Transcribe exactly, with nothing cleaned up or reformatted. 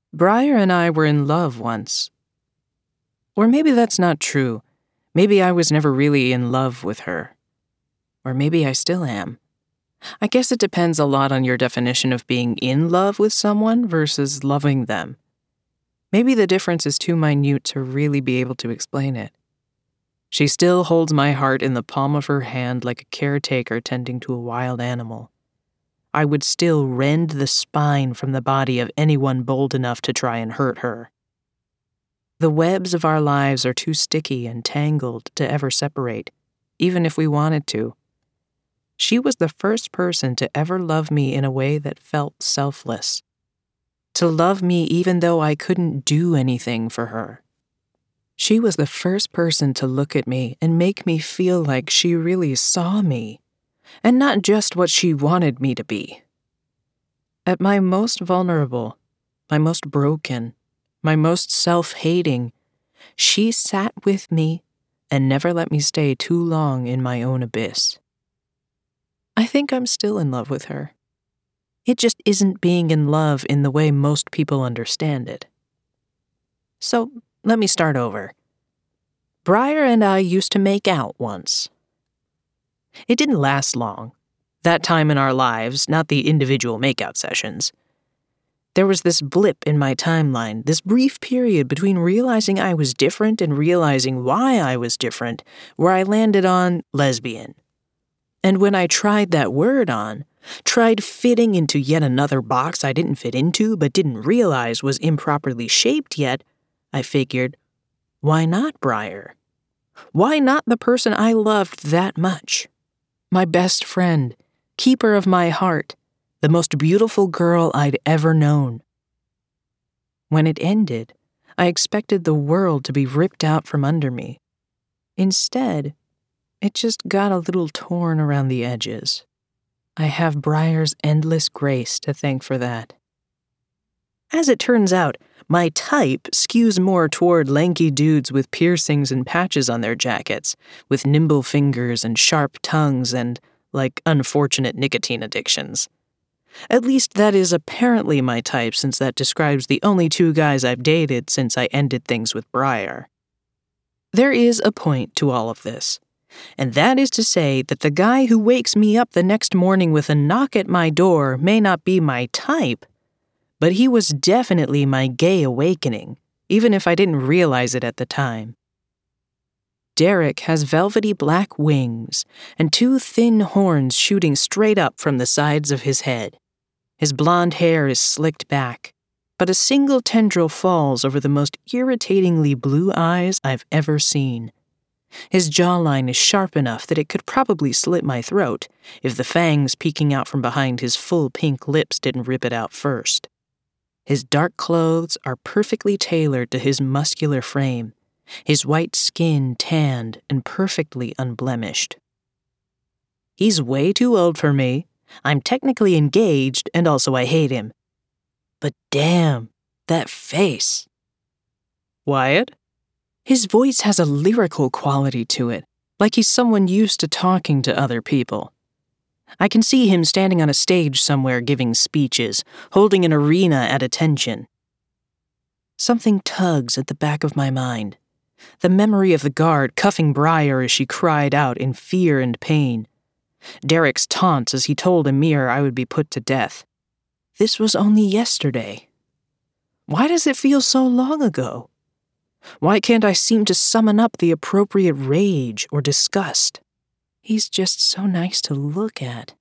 Briar and I were in love once. Or maybe that's not true. Maybe I was never really in love with her. Or maybe I still am. I guess it depends a lot on your definition of being in love with someone versus loving them. Maybe the difference is too minute to really be able to explain it. She still holds my heart in the palm of her hand like a caretaker tending to a wild animal. I would still rend the spine from the body of anyone bold enough to try and hurt her. The webs of our lives are too sticky and tangled to ever separate, even if we wanted to. She was the first person to ever love me in a way that felt selfless. To love me even though I couldn't do anything for her. She was the first person to look at me and make me feel like she really saw me, and not just what she wanted me to be. At my most vulnerable, my most broken, my most self-hating, she sat with me and never let me stay too long in my own abyss. I think I'm still in love with her. It just isn't being in love in the way most people understand it. So, let me start over. Briar and I used to make out once. It didn't last long. That time in our lives, not the individual makeout sessions. There was this blip in my timeline, this brief period between realizing I was different and realizing why I was different, where I landed on lesbian. And when I tried that word on, tried fitting into yet another box I didn't fit into but didn't realize was improperly shaped yet, I figured, why not Briar? Why not the person I loved that much? My best friend, keeper of my heart, the most beautiful girl I'd ever known. When it ended, I expected the world to be ripped out from under me. Instead, it just got a little torn around the edges. I have Briar's endless grace to thank for that. As it turns out, my type skews more toward lanky dudes with piercings and patches on their jackets, with nimble fingers and sharp tongues and, like, unfortunate nicotine addictions. At least that is apparently my type, since that describes the only two guys I've dated since I ended things with Briar. There is a point to all of this, and that is to say that the guy who wakes me up the next morning with a knock at my door may not be my type, but he was definitely my gay awakening, even if I didn't realize it at the time. Derek has velvety black wings and two thin horns shooting straight up from the sides of his head. His blonde hair is slicked back, but a single tendril falls over the most irritatingly blue eyes I've ever seen. His jawline is sharp enough that it could probably slit my throat if the fangs peeking out from behind his full pink lips didn't rip it out first. His dark clothes are perfectly tailored to his muscular frame, his white skin tanned and perfectly unblemished. He's way too old for me. I'm technically engaged, and also I hate him. But damn, that face. Wyatt? His voice has a lyrical quality to it, like he's someone used to talking to other people. I can see him standing on a stage somewhere giving speeches, holding an arena at attention. Something tugs at the back of my mind. The memory of the guard cuffing Briar as she cried out in fear and pain. Derek's taunts as he told Amir I would be put to death. This was only yesterday. Why does it feel so long ago? Why can't I seem to summon up the appropriate rage or disgust? He's just so nice to look at.